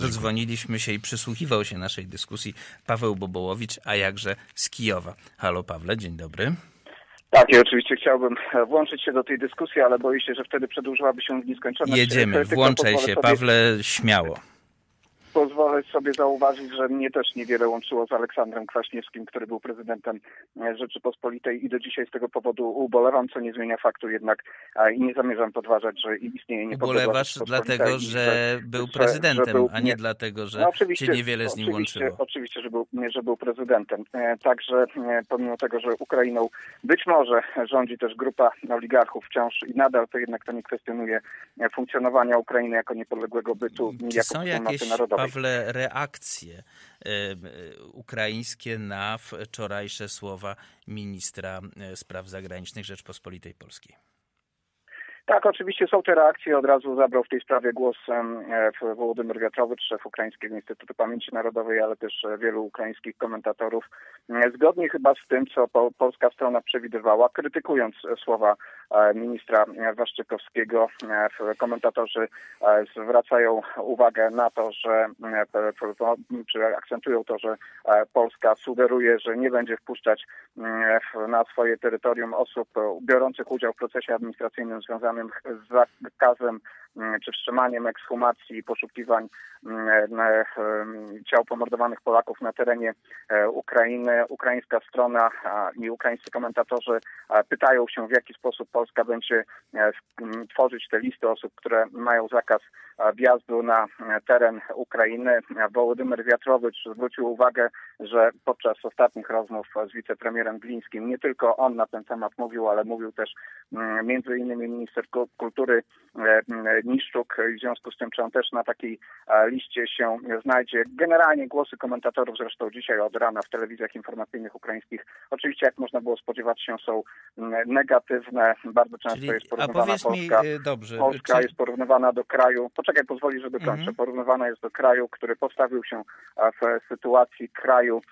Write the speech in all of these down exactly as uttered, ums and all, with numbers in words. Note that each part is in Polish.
Dzwoniliśmy się i przysłuchiwał się naszej dyskusji Paweł Bobołowicz, a jakże z Kijowa. Halo Pawle, dzień dobry. Tak, i oczywiście chciałbym włączyć się do tej dyskusji, ale boję się, że wtedy przedłużyłaby się w nieskończoność. Jedziemy, włączaj się, sobie... Pawle, śmiało. Pozwolę sobie zauważyć, że mnie też niewiele łączyło z Aleksandrem Kwaśniewskim, który był prezydentem Rzeczypospolitej i do dzisiaj z tego powodu ubolewam, co nie zmienia faktu jednak i nie zamierzam podważać, że istnieje niepodległa Ubolewasz dlatego, że, że był prezydentem, że był, a nie dlatego, że no cię niewiele z nim oczywiście, łączyło. Oczywiście, że był, że był prezydentem. Także pomimo tego, że Ukrainą być może rządzi też grupa oligarchów wciąż i nadal, to jednak to nie kwestionuje funkcjonowania Ukrainy jako niepodległego bytu, Czy jako są jakieś, narodowej. Pawle, reakcje y, ukraińskie na wczorajsze słowa ministra spraw zagranicznych Rzeczpospolitej Polskiej? Tak, oczywiście są te reakcje. Od razu zabrał w tej sprawie głos Wołodymyr Wiatrowicz, szef Ukraińskiego Instytutu Pamięci Narodowej, ale też wielu ukraińskich komentatorów. Zgodnie chyba z tym, co polska strona przewidywała, krytykując słowa ministra Waszczykowskiego, komentatorzy zwracają uwagę na to, że czy akcentują to, że Polska sugeruje, że nie będzie wpuszczać na swoje terytorium osób biorących udział w procesie administracyjnym związanym z zakazem czy wstrzymaniem ekshumacji i poszukiwań ciał pomordowanych Polaków na terenie Ukrainy. Ukraińska strona i ukraińscy komentatorzy pytają się, w jaki sposób Polska będzie tworzyć te listy osób, które mają zakaz wjazdu na teren Ukrainy. Wołodymyr Wiatrowicz zwrócił uwagę, że podczas ostatnich rozmów z wicepremierem Glińskim nie tylko on na ten temat mówił, ale mówił też między innymi minister kultury Niszczuk. W związku z tym, czy on też na takiej liście się znajdzie. Generalnie głosy komentatorów, zresztą dzisiaj od rana w telewizjach informacyjnych ukraińskich, oczywiście jak można było spodziewać się, są negatywne. Bardzo często Czyli, jest porównywana Polska. Mi, dobrze, Polska czy... jest porównywana do kraju, poczekaj, pozwoli, że dokończę. Mhm. Porównywana jest do kraju, który postawił się w sytuacji kraju,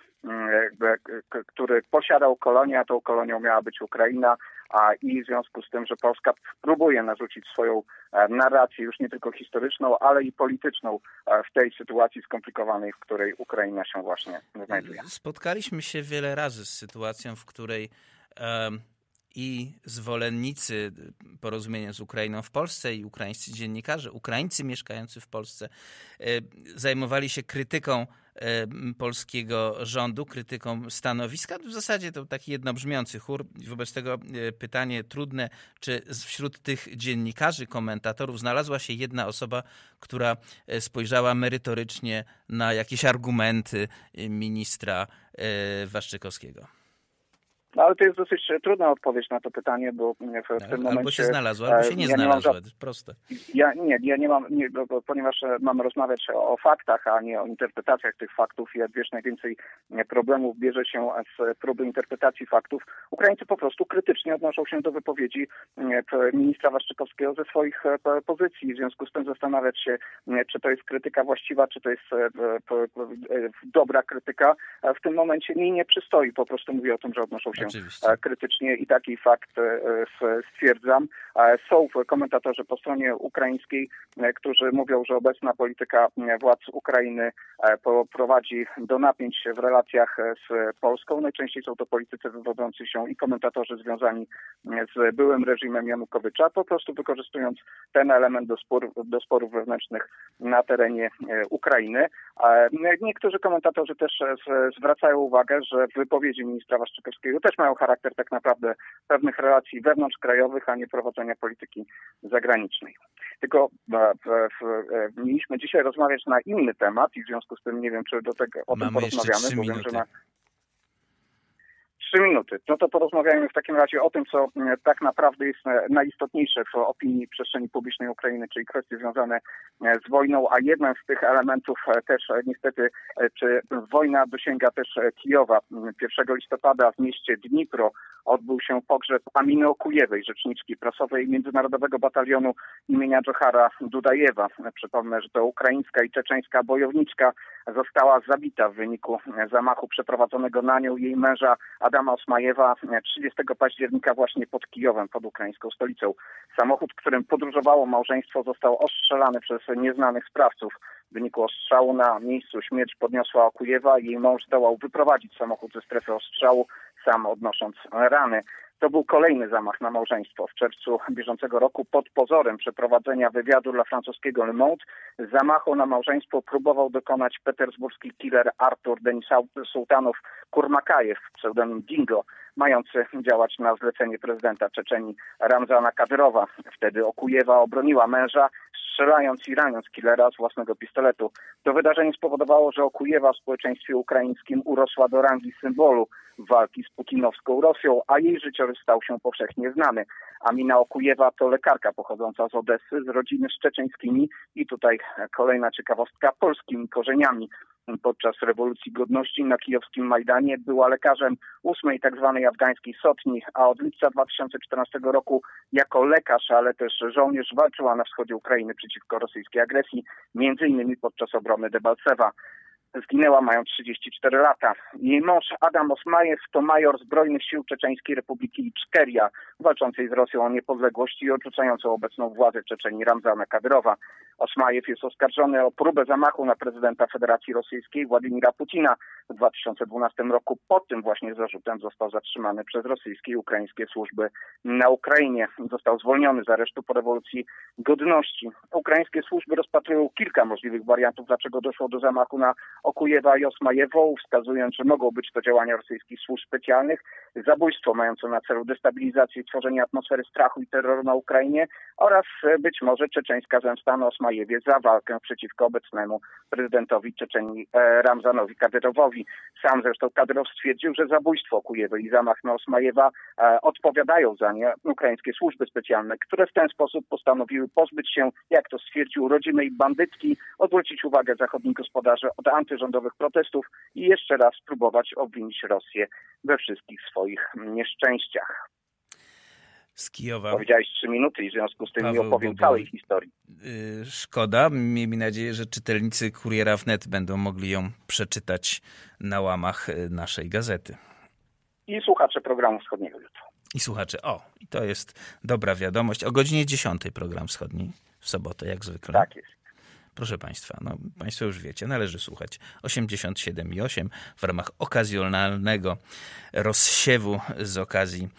który posiadał kolonię, a tą kolonią miała być Ukraina, a i w związku z tym, że Polska próbuje narzucić swoją narrację już nie tylko historyczną, ale i polityczną w tej sytuacji skomplikowanej, w której Ukraina się właśnie znajduje. Spotkaliśmy się wiele razy z sytuacją, w której um, i zwolennicy porozumienia z Ukrainą w Polsce i ukraińscy dziennikarze, Ukraińcy mieszkający w Polsce zajmowali się krytyką polskiego rządu, krytyką stanowiska. W zasadzie to taki jednobrzmiący chór. Wobec tego pytanie trudne, czy wśród tych dziennikarzy, komentatorów znalazła się jedna osoba, która spojrzała merytorycznie na jakieś argumenty ministra Waszczykowskiego? No, ale to jest dosyć trudna odpowiedź na to pytanie, bo w, w no, tym albo momencie... Albo się znalazła, albo się nie ja znalazła. Nie ża- proste. Ja nie, ja nie mam, nie, bo, bo, ponieważ mamy rozmawiać o, o faktach, a nie o interpretacjach tych faktów. Jak wiesz, najwięcej problemów bierze się z próby interpretacji faktów. Ukraińcy po prostu krytycznie odnoszą się do wypowiedzi ministra Waszczykowskiego ze swoich pozycji. W związku z tym zastanawiać się, czy to jest krytyka właściwa, czy to jest dobra krytyka. W tym momencie mi nie przystoi. Po prostu mówię o tym, że odnoszą się Oczywiście. krytycznie i taki fakt stwierdzam. Są komentatorzy po stronie ukraińskiej, którzy mówią, że obecna polityka władz Ukrainy prowadzi do napięć w relacjach z Polską. Najczęściej są to politycy wywodzący się i komentatorzy związani z byłym reżimem Janukowycza, po prostu wykorzystując ten element do, spór, do sporów wewnętrznych na terenie Ukrainy. Niektórzy komentatorzy też zwracają uwagę, że wypowiedzi ministra Waszczykowskiego też mają charakter tak naprawdę pewnych relacji wewnątrzkrajowych, a nie prowadzenia polityki zagranicznej. Tylko w, w, mieliśmy dzisiaj rozmawiać na inny temat i w związku z tym nie wiem, czy do tego o Mamy tym porozmawiamy, bo wiem, że na Trzy minuty. No to porozmawiajmy w takim razie o tym, co tak naprawdę jest najistotniejsze w opinii przestrzeni publicznej Ukrainy, czyli kwestie związane z wojną, a jeden z tych elementów też niestety, czy wojna dosięga też Kijowa. pierwszego listopada w mieście Dnipro odbył się pogrzeb Aminy Okujewej, rzeczniczki prasowej Międzynarodowego Batalionu imienia Dżochara Dudajewa. Przypomnę, że to ukraińska i czeczeńska bojowniczka została zabita w wyniku zamachu przeprowadzonego na nią jej męża Adama Osmajewa trzydziestego października właśnie pod Kijowem, pod ukraińską stolicą. Samochód, którym podróżowało małżeństwo, został ostrzelany przez nieznanych sprawców. W wyniku ostrzału na miejscu śmierć podniosła Okujewa i jej mąż zdołał wyprowadzić samochód ze strefy ostrzału, sam odnosząc rany. To był kolejny zamach na małżeństwo. W czerwcu bieżącego roku pod pozorem przeprowadzenia wywiadu dla francuskiego Le Monde zamachu na małżeństwo próbował dokonać petersburski killer Artur Denis Sultanow Kurmakajew, pseudonim Dingo, mający działać na zlecenie prezydenta Czeczenii Ramzana Kadyrowa. Wtedy Okujewa obroniła męża, strzelając i raniąc killera z własnego pistoletu. To wydarzenie spowodowało, że Okujewa w społeczeństwie ukraińskim urosła do rangi symbolu walki z putinowską Rosją, a jej życiorys stał się powszechnie znany. Amina Okujewa to lekarka pochodząca z Odessy, z rodziny z czeczeńskimi i tutaj kolejna ciekawostka, polskimi korzeniami. Podczas rewolucji godności na kijowskim Majdanie była lekarzem ósmej tak zwanej afgańskiej sotni, a od lipca dwa tysiące czternastego roku jako lekarz, ale też żołnierz walczyła na wschodzie Ukrainy przeciwko rosyjskiej agresji, między innymi podczas obrony Debalcewa. Zginęła mając trzydzieści cztery lata. Jej mąż Adam Osmajew to major Zbrojnych Sił Czeczeńskiej Republiki Iczkeria, walczącej z Rosją o niepodległość i odrzucającą obecną władzę Czeczenii Ramzana Kadyrowa. Osmajew jest oskarżony o próbę zamachu na prezydenta Federacji Rosyjskiej Władimira Putina. W dwa tysiące dwunastym roku pod tym właśnie zarzutem został zatrzymany przez rosyjskie i ukraińskie służby na Ukrainie. Został zwolniony z aresztu po rewolucji godności. Ukraińskie służby rozpatrują kilka możliwych wariantów, dlaczego doszło do zamachu na Okujewa i Osmajewą, wskazując, że mogą być to działania rosyjskich służb specjalnych, zabójstwo mające na celu destabilizację i tworzenie atmosfery strachu i terroru na Ukrainie oraz być może czeczeńska zemsta na Osmajewie za walkę przeciwko obecnemu prezydentowi Czeczenii e, Ramzanowi Kadyrowowi. Sam zresztą Kadyrow stwierdził, że zabójstwo Okujewy i zamach na Osmajewa e, odpowiadają za nie ukraińskie służby specjalne, które w ten sposób postanowiły pozbyć się, jak to stwierdził, rodzimej bandytki, odwrócić uwagę zachodnich gospodarzy od antyrządowych protestów i jeszcze raz spróbować obwinić Rosję we wszystkich swoich nieszczęściach. Z Kijowa. Powiedziałeś trzy minuty i w związku z tym Paweł nie opowiem Bobołowicz. całej historii. Yy, szkoda. Miejmy nadzieję, że czytelnicy Kuriera Wnet będą mogli ją przeczytać na łamach naszej gazety. I słuchacze programu wschodniego jutro. I słuchacze, o, i to jest dobra wiadomość. O godzinie dziesiątej program wschodni w sobotę, jak zwykle. Tak jest. Proszę Państwa, no Państwo już wiecie, należy słuchać osiemdziesiąt siedem i osiem w ramach okazjonalnego rozsiewu z okazji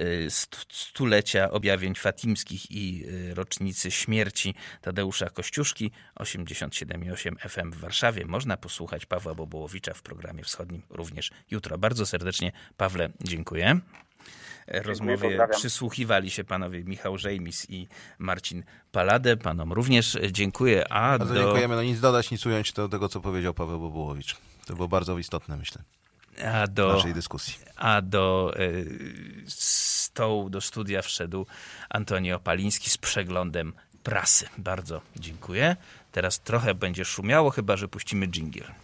stulecia objawień fatimskich i rocznicy śmierci Tadeusza Kościuszki. osiemdziesiąt siedem i osiem F M w Warszawie. Można posłuchać Pawła Bobołowicza w programie wschodnim również jutro. Bardzo serdecznie, Pawle, dziękuję. Rozmowie przysłuchiwali się panowie Michał Żejmis i Marcin Paladę. Panom również dziękuję. A bardzo do... dziękujemy. No nic dodać, nic ująć do tego, co powiedział Paweł Bobołowicz. To było bardzo istotne, myślę, a do, w naszej dyskusji. A do y, stołu, do studia wszedł Antoni Opaliński z przeglądem prasy. Bardzo dziękuję. Teraz trochę będzie szumiało, chyba że puścimy dżingiel.